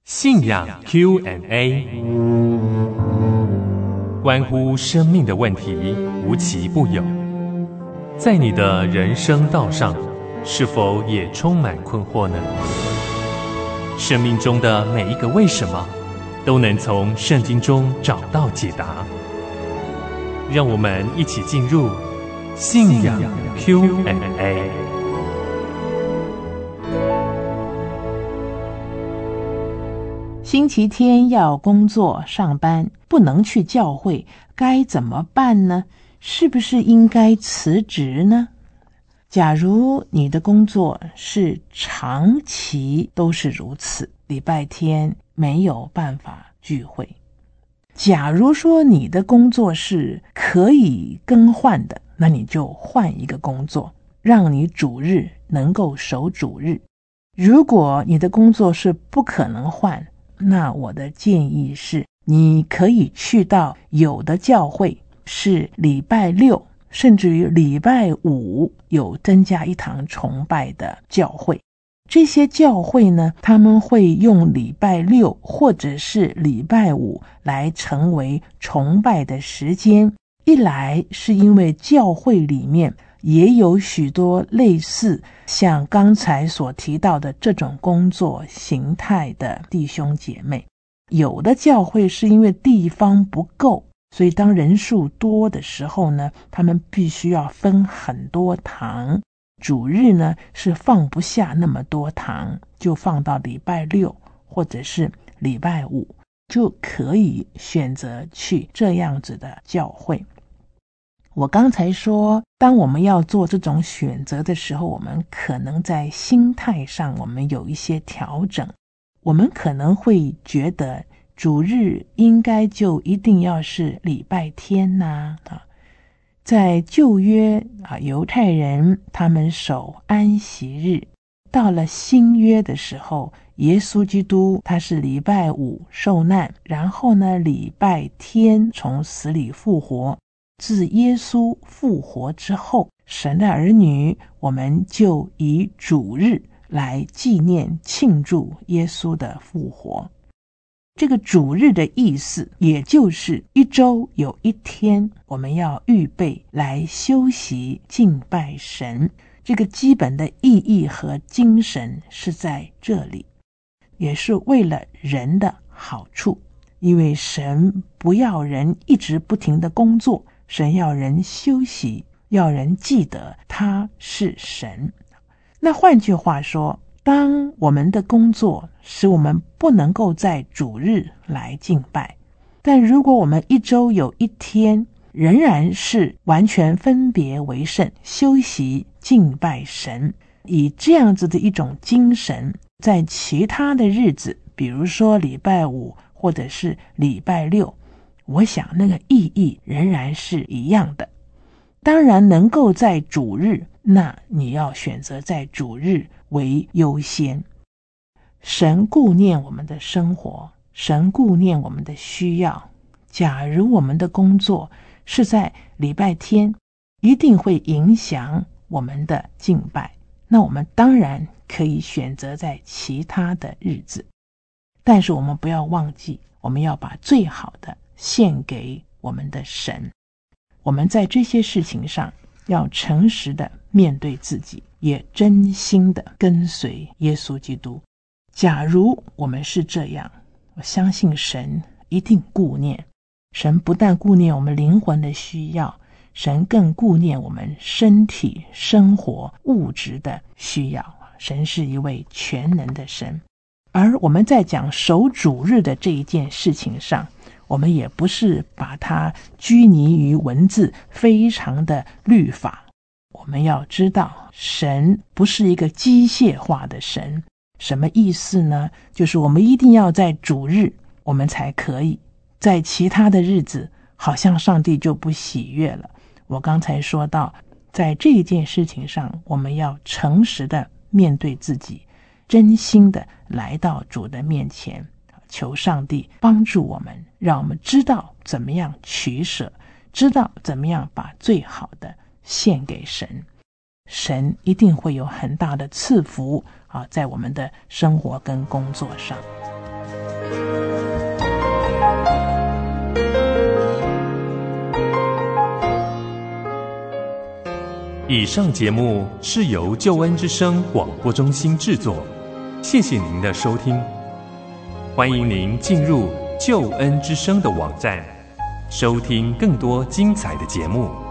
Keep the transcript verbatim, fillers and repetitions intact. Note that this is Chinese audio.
信仰 Q and A， 关乎生命的问题无奇不有。在你的人生道上，是否也充满困惑呢？生命中的每一个为什么，都能从圣经中找到解答。让我们一起进入信仰 Q and A。 星期天要工作上班，不能去教会，该怎么办呢？是不是应该辞职呢？假如你的工作是长期都是如此，礼拜天没有办法聚会。假如说你的工作是可以更换的，那你就换一个工作，让你主日能够守主日。如果你的工作是不可能换，那我的建议是，你可以去到有的教会是礼拜六甚至于礼拜五有增加一堂崇拜的教会。这些教会呢，他们会用礼拜六或者是礼拜五来成为崇拜的时间。一来是因为教会里面也有许多类似像刚才所提到的这种工作形态的弟兄姐妹，有的教会是因为地方不够，所以当人数多的时候呢，他们必须要分很多堂，主日呢是放不下那么多堂，就放到礼拜六或者是礼拜五，就可以选择去这样子的教会。我刚才说，当我们要做这种选择的时候，我们可能在心态上我们有一些调整。我们可能会觉得主日应该就一定要是礼拜天呐、啊、在旧约啊，犹太人他们守安息日，到了新约的时候，耶稣基督他是礼拜五受难，然后呢礼拜天从死里复活。自耶稣复活之后，神的儿女我们就以主日来纪念庆祝耶稣的复活。这个主日的意思，也就是一周有一天我们要预备来休息敬拜神，这个基本的意义和精神是在这里，也是为了人的好处。因为神不要人一直不停的工作，神要人休息，要人记得他是神。那换句话说，当我们的工作使我们不能够在主日来敬拜，但如果我们一周有一天仍然是完全分别为圣，休息敬拜神，以这样子的一种精神，在其他的日子，比如说礼拜五或者是礼拜六，我想那个意义仍然是一样的。当然能够在主日，那你要选择在主日为优先。神顾念我们的生活，神顾念我们的需要。假如我们的工作是在礼拜天，一定会影响我们的敬拜，那我们当然可以选择在其他的日子。但是我们不要忘记，我们要把最好的献给我们的神。我们在这些事情上要诚实的面对自己，也真心的跟随耶稣基督。假如我们是这样，我相信神一定顾念。神不但顾念我们灵魂的需要，神更顾念我们身体生活物质的需要。神是一位全能的神。而我们在讲守主日的这一件事情上，我们也不是把它拘泥于文字，非常的律法。我们要知道，神不是一个机械化的神。什么意思呢？就是我们一定要在主日我们才可以，在其他的日子好像上帝就不喜悦了。我刚才说到，在这一件事情上，我们要诚实的面对自己，真心的来到主的面前，求上帝帮助我们，让我们知道怎么样取舍，知道怎么样把最好的献给神。神一定会有很大的赐福啊，在我们的生活跟工作上。 以上节目是由救恩之声广播中心制作，谢谢您的收听。欢迎您进入救恩之声的网站，收听更多精彩的节目。